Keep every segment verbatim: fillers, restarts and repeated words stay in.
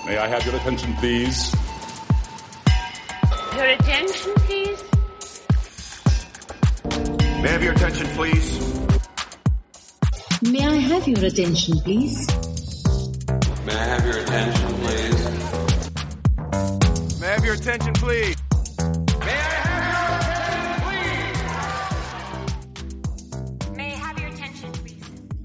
May I have your attention, please? Your attention, please? May I have your attention, please? May I have your attention, please? May I have your attention, please? May I have your attention, please? May I have your attention, please? May I have your attention, please?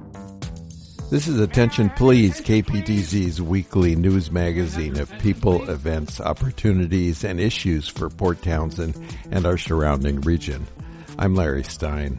This is Attention Please, K P T Z's weekly news magazine of people, events, opportunities, and issues for Port Townsend and our surrounding region. I'm Larry Stein.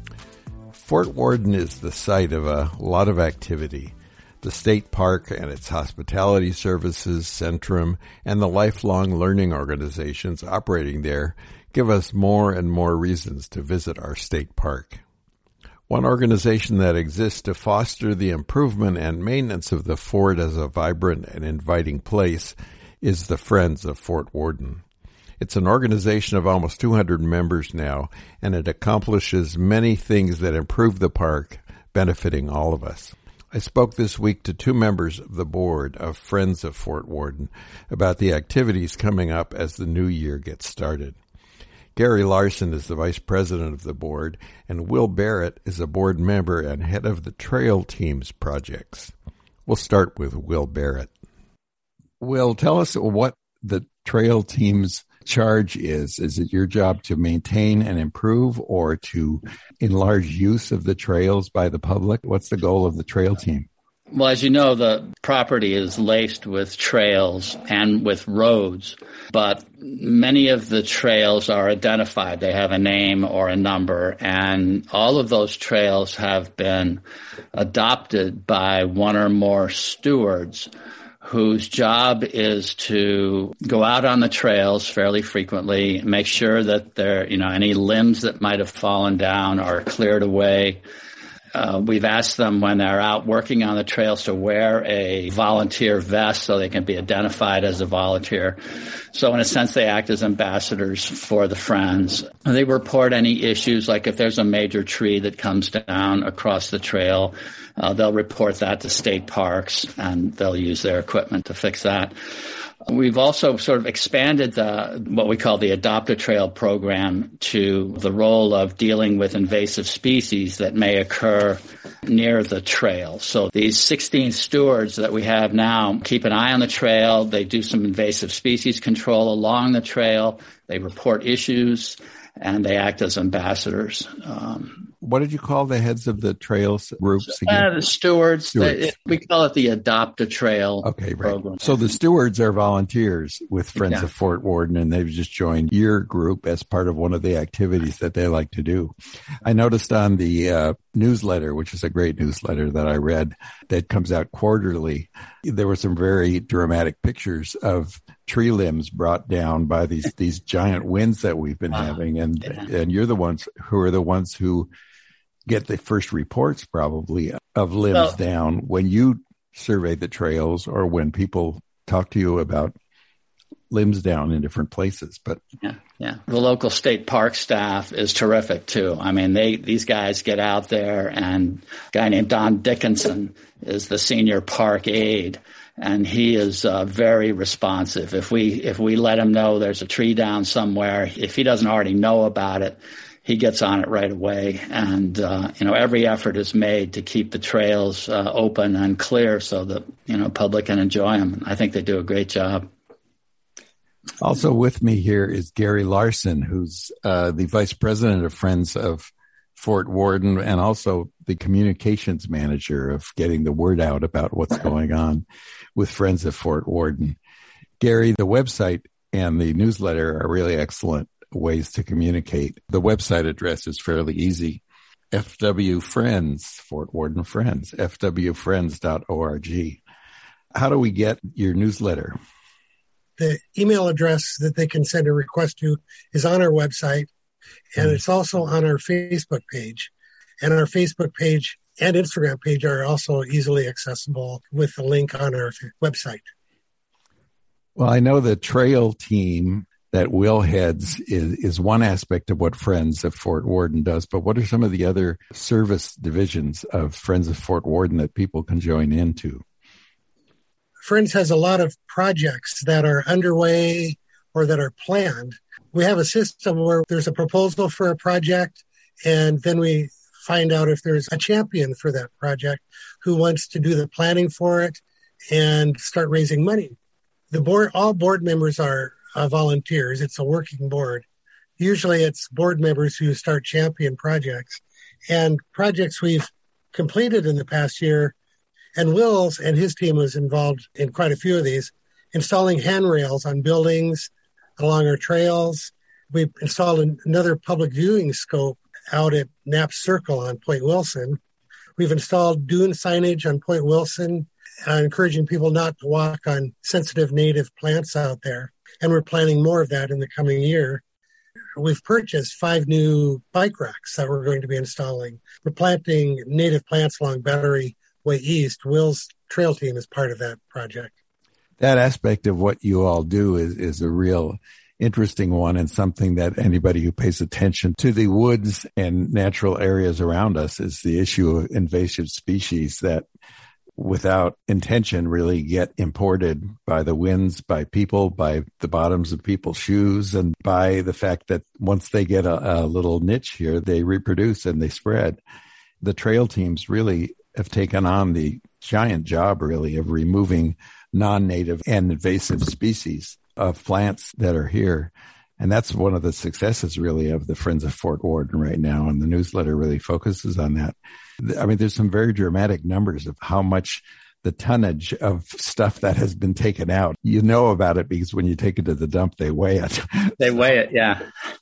Fort Worden is the site of a lot of activity. The state park and its hospitality services, Centrum, and the lifelong learning organizations operating there give us more and more reasons to visit our state park. One organization that exists to foster the improvement and maintenance of the fort as a vibrant and inviting place is the Friends of Fort Worden. It's an organization of almost two hundred members now, and it accomplishes many things that improve the park, benefiting all of us. I spoke this week to two members of the board of Friends of Fort Worden about the activities coming up as the new year gets started. Gary Larson is the vice president of the board, and Will Barrett is a board member and head of the Trail Teams projects. We'll start with Will Barrett. Will, tell us what the Trail Teams charge is. Is it your job to maintain and improve or to enlarge use of the trails by the public? What's the goal of the Trail Team? Well, as you know, the property is laced with trails and with roads, but many of the trails are identified. They have a name or a number, and all of those trails have been adopted by one or more stewards whose job is to go out on the trails fairly frequently, make sure that there, you know, any limbs that might have fallen down are cleared away. Uh, we've asked them when they're out working on the trails to wear a volunteer vest so they can be identified as a volunteer. So in a sense, they act as ambassadors for the Friends. They report any issues, like if there's a major tree that comes down across the trail, uh, they'll report that to state parks and they'll use their equipment to fix that. We've also sort of expanded the what we call the Adopt a Trail program to the role of dealing with invasive species that may occur near the trail. So these sixteen stewards that we have now keep an eye on the trail. They do some invasive species control along the trail. They report issues, and they act as ambassadors. Um, What did you call the heads of the trails groups again? Uh, the stewards. stewards. They, we call it the Adopt a Trail okay, right. program. So the stewards are volunteers with Friends yeah. of Fort Worden, and they've just joined your group as part of one of the activities that they like to do. I noticed on the uh, newsletter, which is a great newsletter that I read that comes out quarterly, there were some very dramatic pictures of tree limbs brought down by these these giant winds that we've been having, and yeah. and you're the ones who are the ones who get the first reports probably of limbs well, down when you survey the trails or when people talk to you about limbs down in different places. But yeah, yeah, the local state park staff is terrific too. I mean, they these guys get out there, and a guy named Don Dickinson is the senior park aide, and he is uh, very responsive. If we if we let him know there's a tree down somewhere, if he doesn't already know about it, he gets on it right away. And, uh, you know, every effort is made to keep the trails uh, open and clear so that, you know, public can enjoy them. I think they do a great job. Also with me here is Gary Larson, who's uh, the vice president of Friends of Fort Worden and also the communications manager of getting the word out about what's going on with Friends of Fort Worden. Gary, the website and the newsletter are really excellent ways to communicate. The website address is fairly easy. F W Friends, Fort Worden Friends, f w friends dot org. How do we get your newsletter? The email address that they can send a request to is on our website, and it's also on our Facebook page. And our Facebook page and Instagram page are also easily accessible with the link on our website. Well, I know the trail team that Will heads is, is one aspect of what Friends of Fort Worden does, but what are some of the other service divisions of Friends of Fort Worden that people can join into? Friends has a lot of projects that are underway or that are planned. We have a system where there's a proposal for a project, and then we find out if there's a champion for that project who wants to do the planning for it and start raising money. The board, all board members are uh, volunteers. It's a working board. Usually it's board members who start champion projects, and projects we've completed in the past year. And Wills and his team was involved in quite a few of these, installing handrails on buildings along our trails. We installed an, another public viewing scope out at Knapp Circle on Point Wilson. We've installed dune signage on Point Wilson, uh, encouraging people not to walk on sensitive native plants out there. And we're planning more of that in the coming year. We've purchased five new bike racks that we're going to be installing. We're planting native plants along Battery Way East. Will's trail team is part of that project. That aspect of what you all do is, is a real interesting one, and something that anybody who pays attention to the woods and natural areas around us is the issue of invasive species that without intention really get imported by the winds, by people, by the bottoms of people's shoes, and by the fact that once they get a, a little niche here, they reproduce and they spread. The trail teams really have taken on the giant job, really, of removing non-native and invasive species of plants that are here. And that's one of the successes, really, of the Friends of Fort Worden right now. And the newsletter really focuses on that. I mean, there's some very dramatic numbers of how much the tonnage of stuff that has been taken out. You know about it because when you take it to the dump, they weigh it. They weigh it, yeah.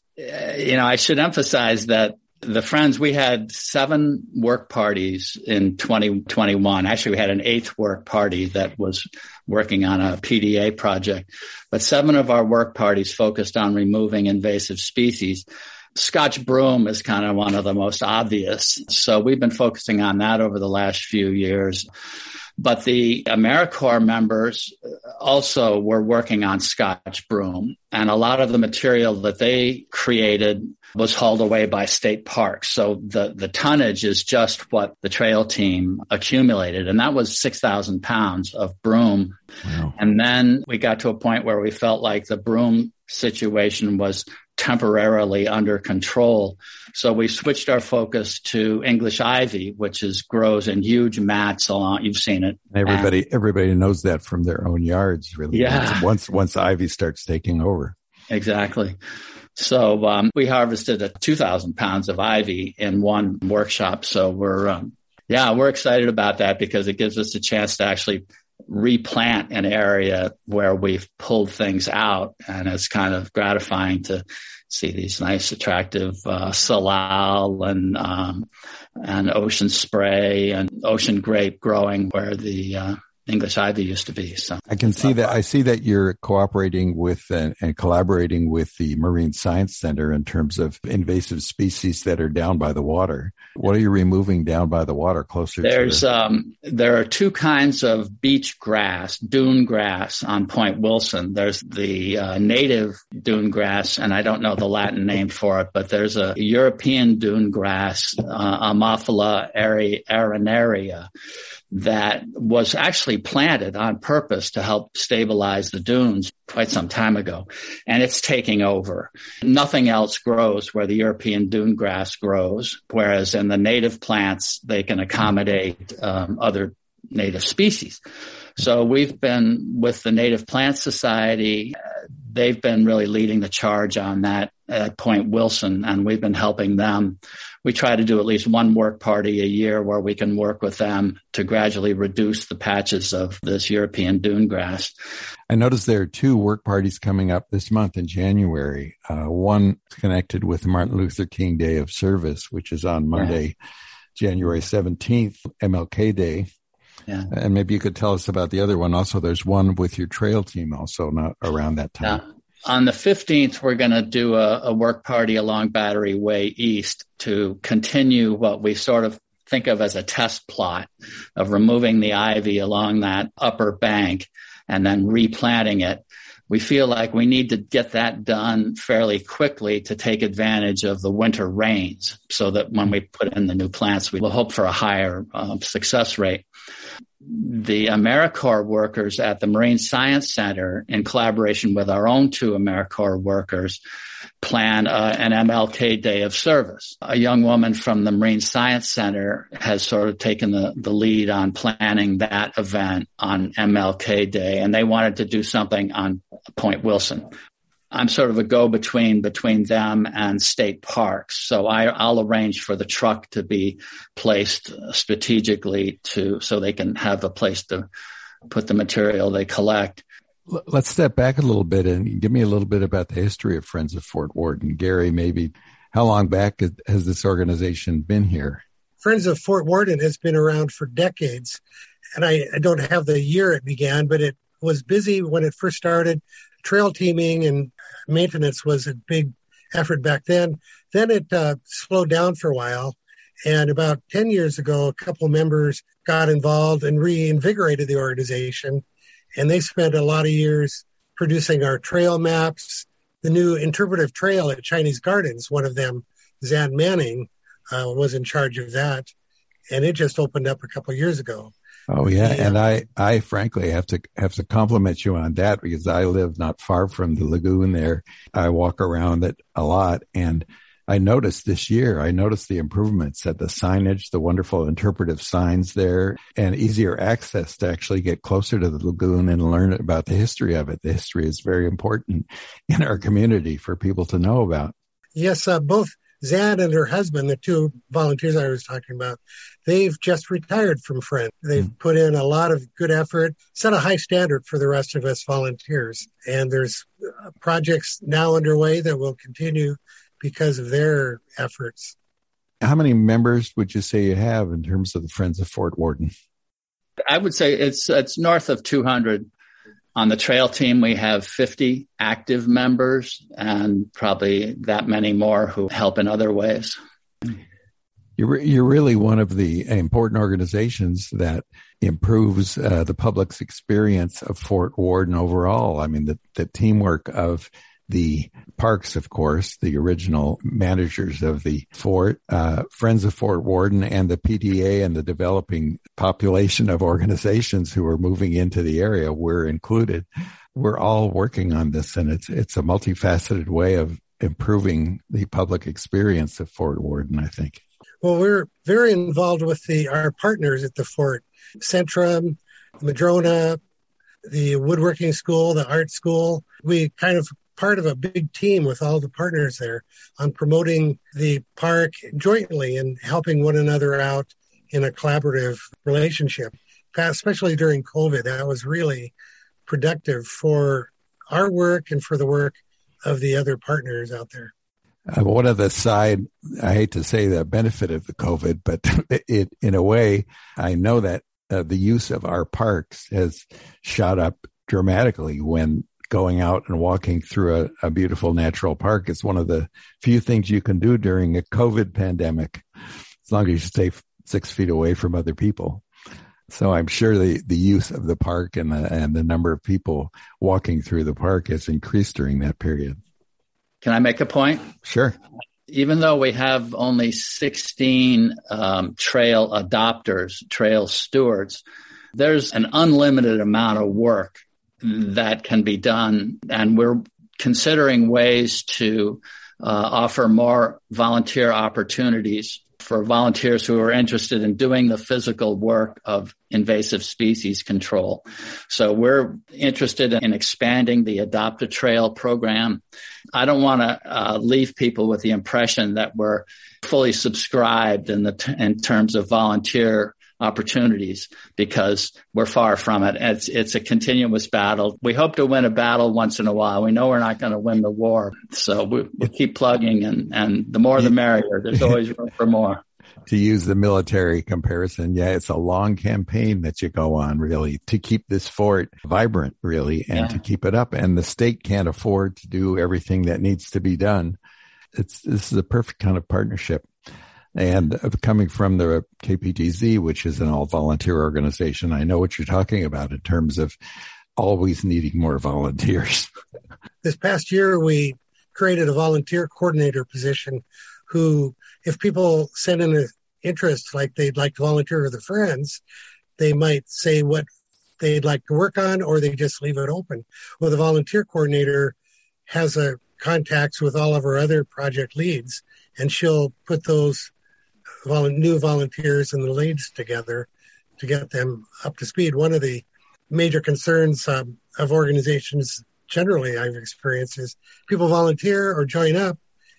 You know, I should emphasize that the Friends, we had seven work parties in twenty twenty-one. Actually, we had an eighth work party that was working on a P D A project. But seven of our work parties focused on removing invasive species. Scotch broom is kind of one of the most obvious. So we've been focusing on that over the last few years. But the AmeriCorps members also were working on Scotch broom, and a lot of the material that they created was hauled away by state parks. So the, the tonnage is just what the trail team accumulated, and that was six thousand pounds of broom. Wow. And then we got to a point where we felt like the broom situation was temporarily under control. So we switched our focus to English ivy, which is grows in huge mats along. You've seen it. Everybody, and, everybody knows that from their own yards, really. Yeah. Once, once ivy starts taking over. Exactly. So um, we harvested a two thousand pounds of ivy in one workshop. So we're, um, yeah, we're excited about that because it gives us a chance to actually replant an area where we've pulled things out, and it's kind of gratifying to see these nice, attractive uh, salal and um, and ocean spray and ocean grape growing where the uh, English ivy used to be. So I can see that. I see that you're cooperating with and, and collaborating with the Marine Science Center in terms of invasive species that are down by the water. What are you removing down by the water closer There's, to? There's um, there are two kinds of beach grass, dune grass on Point Wilson. There's the uh, native dune grass, and I don't know the Latin name for it, but there's a European dune grass, uh, Ammophila arenaria, that was actually planted on purpose to help stabilize the dunes quite some time ago. And it's taking over. Nothing else grows where the European dune grass grows, whereas in the native plants, they can accommodate um, other native species. So we've been with the Native Plant Society. Uh, they've been really leading the charge on that at Point Wilson, and we've been helping them. We try to do at least one work party a year where we can work with them to gradually reduce the patches of this European dune grass. I noticed there are two work parties coming up this month in January. Uh, one connected with Martin Luther King Day of Service, which is on Monday, yeah. January seventeenth, M L K Day. Yeah. And maybe you could tell us about the other one. Also, there's one with your trail team also not around that time. Yeah. On the fifteenth, we're going to do a, a work party along Battery Way East to continue what we sort of think of as a test plot of removing the ivy along that upper bank and then replanting it. We feel like we need to get that done fairly quickly to take advantage of the winter rains so that when we put in the new plants, we will hope for a higher uh, success rate. the AmeriCorps workers at the Marine Science Center, in collaboration with our own two AmeriCorps workers, plan uh, an M L K Day of service. A young woman from the Marine Science Center has sort of taken the, the lead on planning that event on M L K Day, and they wanted to do something on Point Wilson. I'm sort of a go-between between them and state parks. So I, I'll arrange for the truck to be placed strategically to so they can have a place to put the material they collect. Let's step back a little bit and give me a little bit about the history of Friends of Fort Worden. Gary, maybe how long back has this organization been here? Friends of Fort Worden has been around for decades. And I, I don't have the year it began, but it was busy when it first started. Trail teaming and maintenance was a big effort back then. Then it uh, slowed down for a while. And about ten years ago, a couple of members got involved and reinvigorated the organization. And they spent a lot of years producing our trail maps. The new interpretive trail at Chinese Gardens, one of them, Zan Manning, uh, was in charge of that. And it just opened up a couple of years ago. Oh, yeah. yeah. And I, I frankly have to have to compliment you on that because I live not far from the lagoon there. I walk around it a lot. And I noticed this year, I noticed the improvements at the signage, the wonderful interpretive signs there, and easier access to actually get closer to the lagoon and learn about the history of it. The history is very important in our community for people to know about. Yes, uh, both Zan and her husband, the two volunteers I was talking about, they've just retired from Friends. They've mm. put in a lot of good effort, set a high standard for the rest of us volunteers. And there's projects now underway that will continue because of their efforts. How many members would you say you have in terms of the Friends of Fort Worden? I would say it's it's north of two hundred. On the trail team, we have fifty active members and probably that many more who help in other ways. You're, you're really one of the important organizations that improves uh, the public's experience of Fort Worden overall. I mean, the, the teamwork of the parks, of course, the original managers of the fort, uh, Friends of Fort Worden, and the P T A and the developing population of organizations who are moving into the area, we're included. We're all working on this, and it's it's a multifaceted way of improving the public experience of Fort Worden, I think. Well, we're very involved with the our partners at the fort, Centrum, Madrona, the woodworking school, the art school. We kind of part of a big team with all the partners there on promoting the park jointly and helping one another out in a collaborative relationship, especially during COVID. That was really productive for our work and for the work of the other partners out there. Uh, one of the side, I hate to say the benefit of the COVID, but it, in a way, I know that uh, the use of our parks has shot up dramatically when going out and walking through a, a beautiful natural park. It's one of the few things you can do during a COVID pandemic, as long as you stay six feet away from other people. So I'm sure the, the use of the park and the, and the number of people walking through the park has increased during that period. Can I make a point? Sure. Even though we have only sixteen um, trail adopters, trail stewards, there's an unlimited amount of work that can be done. And we're considering ways to uh, offer more volunteer opportunities for volunteers who are interested in doing the physical work of invasive species control. So we're interested in expanding the Adopt a Trail program. I don't want to uh, leave people with the impression that we're fully subscribed in the t- in terms of volunteer opportunities, because we're far from it. It's it's a continuous battle. We hope to win a battle once in a while. We know we're not going to win the war. So we, we'll keep plugging, and, and the more the merrier. There's always room for more. To use the military comparison, yeah, it's a long campaign that you go on, really, to keep this fort vibrant, really, and yeah. to keep it up. And the state can't afford to do everything that needs to be done. It's this is a perfect kind of partnership. And coming from the K P T Z, which is an all-volunteer organization, I know what you're talking about in terms of always needing more volunteers. This past year, we created a volunteer coordinator position who, if people send in an interest, like they'd like to volunteer with their friends, they might say what they'd like to work on, or they just leave it open. Well, the volunteer coordinator has a contacts with all of our other project leads, and she'll put those vol- new volunteers and the leads together to get them up to speed. One of the major concerns um, of organizations generally I've experienced is people volunteer or join up,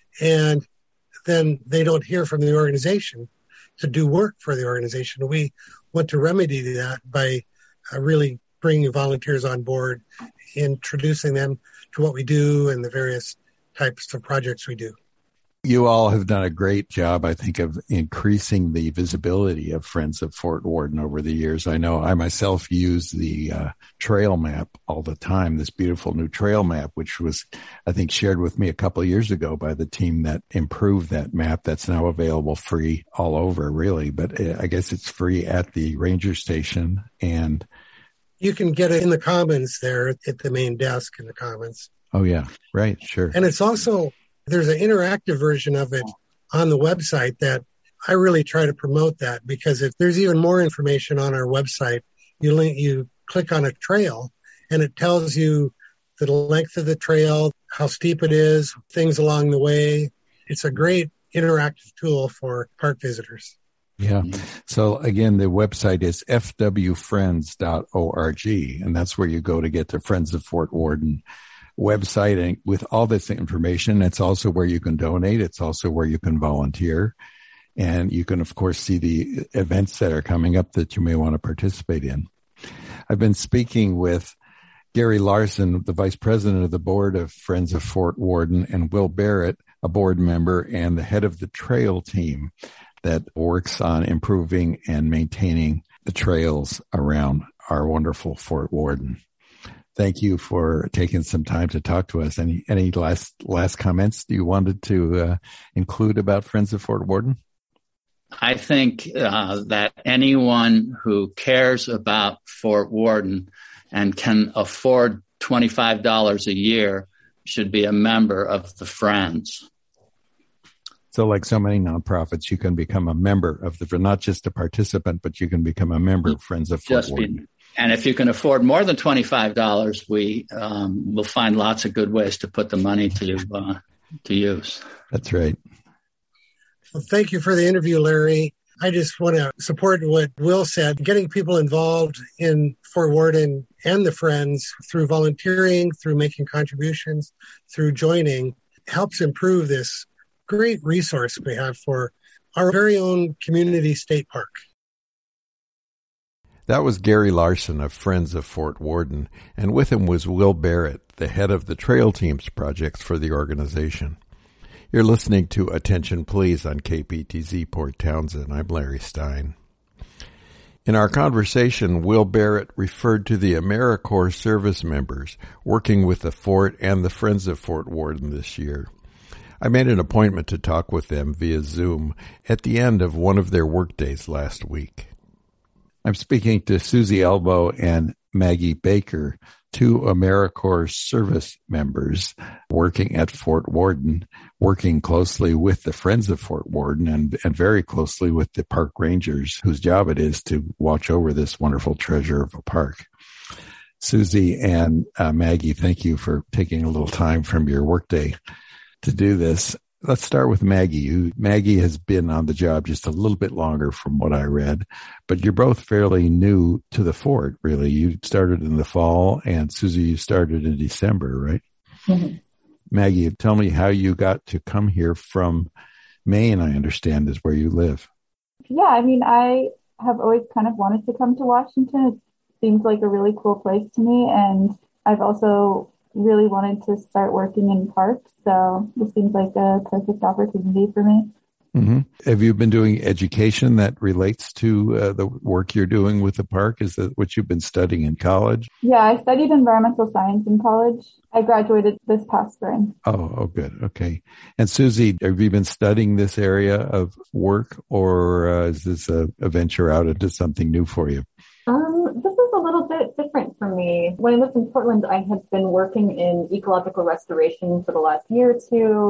and then they don't hear from the organization to do work for the organization. We want to remedy that by uh, really bringing volunteers on board, introducing them to what we do and the various types of projects we do. You all have done a great job, I think, of increasing the visibility of Friends of Fort Worden over the years. I know I myself use the uh, trail map all the time, this beautiful new trail map, which was, I think, shared with me a couple of years ago by the team that improved that map. That's now available free all over, really. But I guess it's free at the ranger station. And you can get it in the commons there at the main desk in the commons. Oh, yeah. Right. Sure. And it's also... there's an interactive version of it on the website that I really try to promote that, because if there's even more information on our website, you link, you click on a trail and it tells you the length of the trail, how steep it is, things along the way. It's a great interactive tool for park visitors. Yeah. So again, the website is f w friends dot org, and that's where you go to get the Friends of Fort Worden website, and with all this information. It's also where you can donate. It's also where you can volunteer. And you can, of course, see the events that are coming up that you may want to participate in. I've been speaking with Gary Larson, the vice president of the board of Friends of Fort Worden, and Will Barrett, a board member and the head of the trail team that works on improving and maintaining the trails around our wonderful Fort Worden. Thank you for taking some time to talk to us. Any any last last comments you wanted to uh, include about Friends of Fort Worden? I think uh, that anyone who cares about Fort Worden and can afford twenty-five dollars a year should be a member of the Friends. So like so many nonprofits, you can become a member of the, not just a participant, but you can become a member of Friends of Fort Worden. Be, and if you can afford more than twenty-five dollars, we um, will find lots of good ways to put the money to uh, to use. That's right. Well, thank you for the interview, Larry. I just want to support what Will said. Getting people involved in Fort Worden and the Friends through volunteering, through making contributions, through joining, helps improve this great resource we have for our very own community state park. That was Gary Larson of Friends of Fort Worden, and with him was Will Barrett, the head of the Trail Teams projects for the organization. You're listening to Attention Please on K P T Z Port Townsend. I'm Larry Stein. In our conversation, Will Barrett referred to the AmeriCorps service members working with the fort and the Friends of Fort Worden this year. I made an appointment to talk with them via Zoom at the end of one of their workdays last week. I'm speaking to Susie Elbow and Maggie Baker, two AmeriCorps service members working at Fort Worden, working closely with the Friends of Fort Worden and, and very closely with the park rangers, whose job it is to watch over this wonderful treasure of a park. Susie and uh, Maggie, thank you for taking a little time from your workday to do this. Let's start with Maggie. Who, Maggie has been on the job just a little bit longer from what I read, but you're both fairly new to the fort, really. You started in the fall, and Susie, you started in December, right? Mm-hmm. Maggie, tell me how you got to come here from Maine, I understand, is where you live. Yeah, I mean, I have always kind of wanted to come to Washington. It seems like a really cool place to me, and I've also really wanted to start working in parks, so this seems like a perfect opportunity for me. Mm-hmm. Have you been doing education that relates to uh, the work you're doing with the park? Is that what you've been studying in college? Yeah, I studied environmental science in college. I graduated this past spring. Oh, oh, good. Okay. And Susie, have you been studying this area of work, or uh, is this a, a venture out into something new for you? Um, this is a little bit different for me. When I lived in Portland, I had been working in ecological restoration for the last year or two,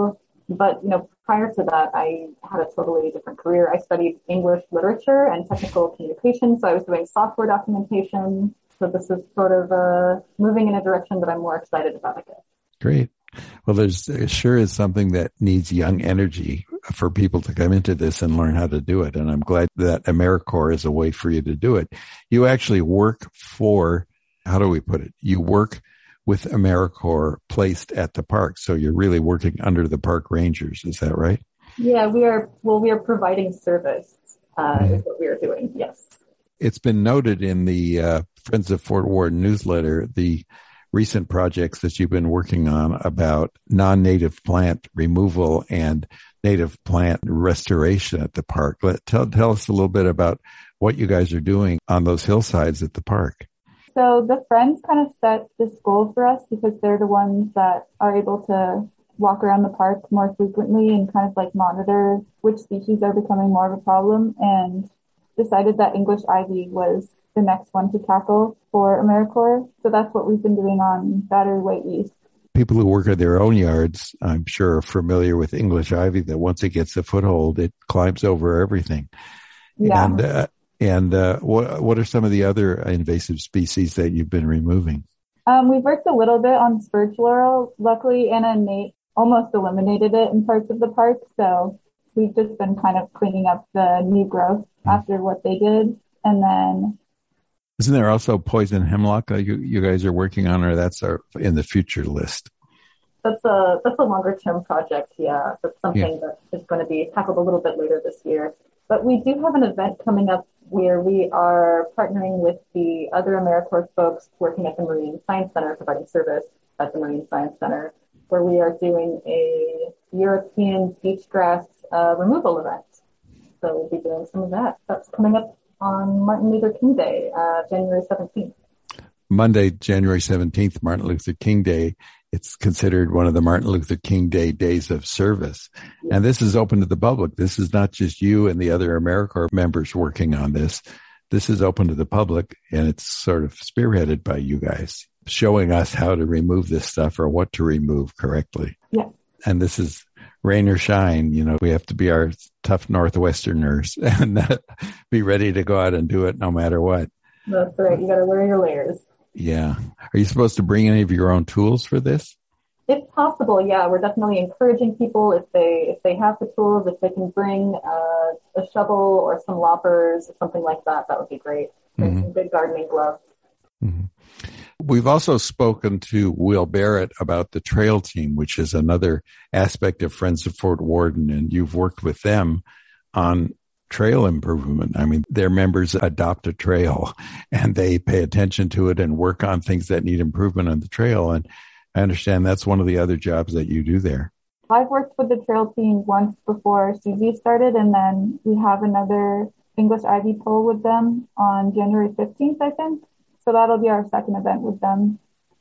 But, you know, prior to that, I had a totally different career. I studied English literature and technical communication. So I was doing software documentation. So this is sort of uh, moving in a direction that I'm more excited about, I guess. Great. Well, there's, there sure is something that needs young energy for people to come into this and learn how to do it. And I'm glad that AmeriCorps is a way for you to do it. You actually work for, how do we put it? You work with AmeriCorps placed at the park. So you're really working under the park rangers. Is that right? Yeah, we are, well, we are providing service, uh, mm-hmm. is what we are doing. Yes. It's been noted in the uh, Friends of Fort Ward newsletter, the recent projects that you've been working on about non-native plant removal and native plant restoration at the park. Let, tell, tell us a little bit about what you guys are doing on those hillsides at the park. So the Friends kind of set this goal for us because they're the ones that are able to walk around the park more frequently and kind of like monitor which species are becoming more of a problem, and decided that English ivy was the next one to tackle for AmeriCorps. So that's what we've been doing on Battery Way East. People who work at their own yards, I'm sure, are familiar with English ivy, that once it gets a foothold, it climbs over everything. Yeah. And, uh, and uh, what, what are some of the other invasive species that you've been removing? Um, we've worked a little bit on spurge laurel. Luckily, Anna and Nate almost eliminated it in parts of the park. So we've just been kind of cleaning up the new growth mm-hmm. after what they did. And then isn't there also poison hemlock uh, you, you guys are working on, or that's our, in the future list? That's a that's a longer term project. Yeah, that's something yeah. that is going to be tackled a little bit later this year. But we do have an event coming up where we are partnering with the other AmeriCorps folks working at the Marine Science Center, providing service at the Marine Science Center, where we are doing a European beach grass uh, removal event. So we'll be doing some of that. That's coming up on Martin Luther King Day, uh, January seventeenth. Monday, January seventeenth, Martin Luther King Day. It's considered one of the Martin Luther King Day days of service. Yeah. And this is open to the public. This is not just you and the other AmeriCorps members working on this. This is open to the public, and it's sort of spearheaded by you guys, showing us how to remove this stuff or what to remove correctly. Yeah. And this is rain or shine, you know, we have to be our tough Northwesterners and uh, be ready to go out and do it no matter what. That's right. You got to wear your layers. Yeah. Are you supposed to bring any of your own tools for this? If possible, yeah. We're definitely encouraging people, if they if they have the tools, if they can bring uh, a shovel or some loppers or something like that, that would be great. Bring mm-hmm. some good gardening gloves. Mm-hmm. We've also spoken to Will Barrett about the trail team, which is another aspect of Friends of Fort Worden, and you've worked with them on trail improvement. I mean, their members adopt a trail and they pay attention to it and work on things that need improvement on the trail. And I understand that's one of the other jobs that you do there. I've worked with the trail team once before Susie started, and then we have another English ivy pull with them on January fifteenth, I think. So that'll be our second event with them.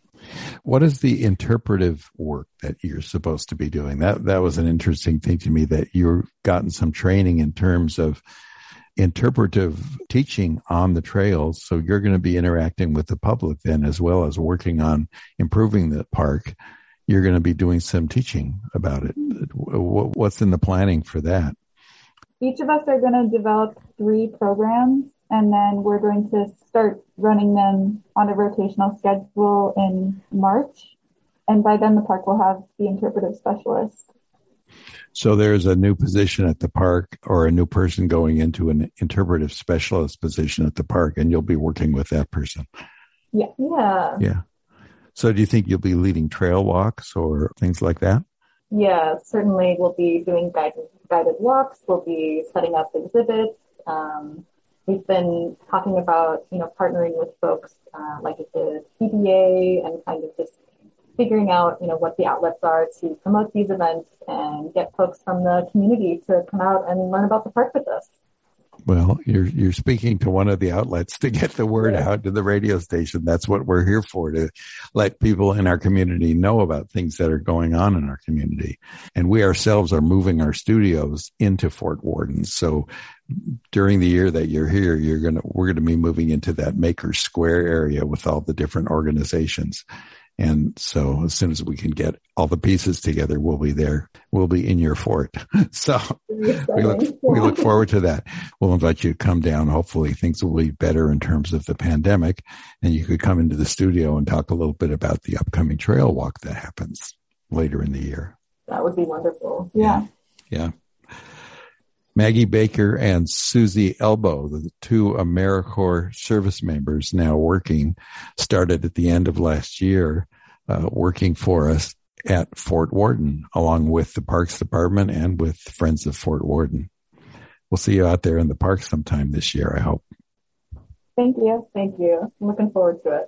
What is the interpretive work that you're supposed to be doing? That that was an interesting thing to me, that you've gotten some training in terms of interpretive teaching on the trails. So you're going to be interacting with the public then, as well as working on improving the park. You're going to be doing some teaching about it. What's in the planning for that? Each of us are going to develop three programs, and then we're going to start running them on a rotational schedule in March. And by then the park will have the interpretive specialist. So there's a new position at the park, or a new person going into an interpretive specialist position at the park, and you'll be working with that person. Yeah. Yeah. Yeah. So do you think you'll be leading trail walks or things like that? Yeah, certainly we'll be doing guided, guided walks. We'll be setting up exhibits. Um, we've been talking about, you know, partnering with folks uh, like the P B A and kind of just figuring out, you know, what the outlets are to promote these events and get folks from the community to come out and learn about the park with us. Well, you're you're speaking to one of the outlets to get the word yeah. out to the radio station. That's what we're here for, to let people in our community know about things that are going on in our community. And we ourselves are moving our studios into Fort Worden. So during the year that you're here, you're gonna we're gonna be moving into that Maker Square area with all the different organizations. And so as soon as we can get all the pieces together, we'll be there. We'll be in your fort. So we look, we look forward to that. We'll invite you to come down. Hopefully things will be better in terms of the pandemic, and you could come into the studio and talk a little bit about the upcoming trail walk that happens later in the year. That would be wonderful. Yeah. Yeah. Maggie Baker and Susie Elbow, the two AmeriCorps service members now working, started at the end of last year, uh, working for us at Fort Worden, along with the Parks Department and with Friends of Fort Worden. We'll see you out there in the park sometime this year, I hope. Thank you. Thank you. I'm looking forward to it.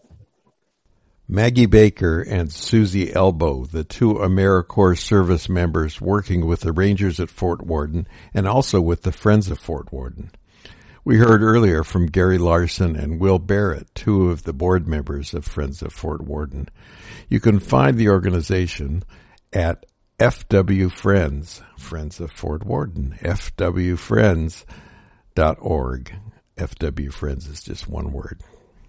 Maggie Baker and Susie Elbow, the two AmeriCorps service members working with the Rangers at Fort Worden and also with the Friends of Fort Worden. We heard earlier from Gary Larson and Will Barrett, two of the board members of Friends of Fort Worden. You can find the organization at F W Friends, Friends of Fort Worden, f w friends dot org. F W Friends is just one word.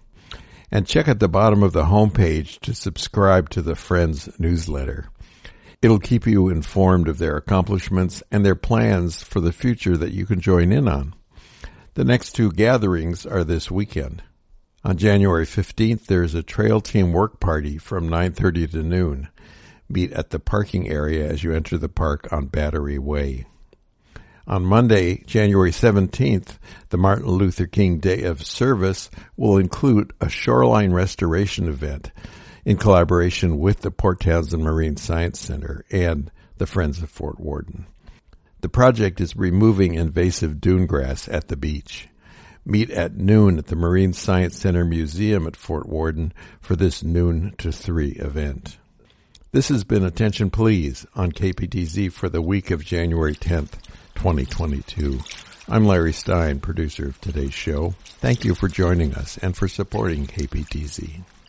And check at the bottom of the homepage to subscribe to the Friends newsletter. It'll keep you informed of their accomplishments and their plans for the future that you can join in on. The next two gatherings are this weekend. On January fifteenth, there's a trail team work party from nine thirty to noon. Meet at the parking area as you enter the park on Battery Way. On Monday, January seventeenth, the Martin Luther King Day of Service will include a shoreline restoration event in collaboration with the Port Townsend Marine Science Center and the Friends of Fort Worden. The project is removing invasive dune grass at the beach. Meet at noon at the Marine Science Center Museum at Fort Worden for this noon to three event. This has been Attention Please on K P T Z for the week of January tenth, twenty twenty-two. I'm Larry Stein, producer of today's show. Thank you for joining us and for supporting K P T Z.